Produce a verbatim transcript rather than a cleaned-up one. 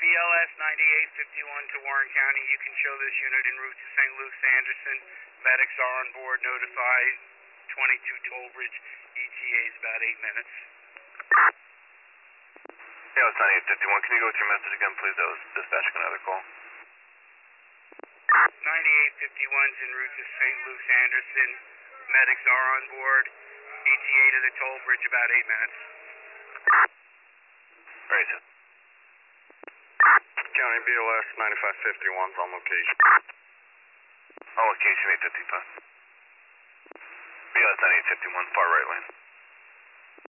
L S ninety-eight fifty-one to Warren County. You can show this unit en route to Saint Luke's Anderson. Medics are on board, notified. twenty-two Toll Bridge. E T A is about eight minutes. Yeah, it's ninety-eight fifty-one. Can you go with your message again, please? That was dispatching another call. ninety-eight fifty-one's en route to Saint Luke's Anderson. Medics are on board. E T A to the Toll Bridge, about eight minutes. Right, sir. County B L S ninety-five fifty-one's on location. On location eight fifty-five. B L S ninety-eight fifty-one, far right lane.